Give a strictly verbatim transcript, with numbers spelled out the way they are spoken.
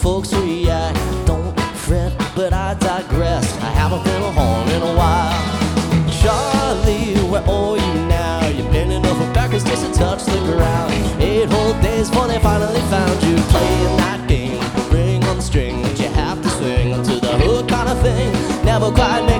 folks react. Don't fret, but I digress. I haven't been home in a while. Charlie, where are you now? You're bending over backwards just to touch the ground. Eight whole days before they finally found you playing that game, ring on the string that you have to swing onto the hook kind of thing. Never quite made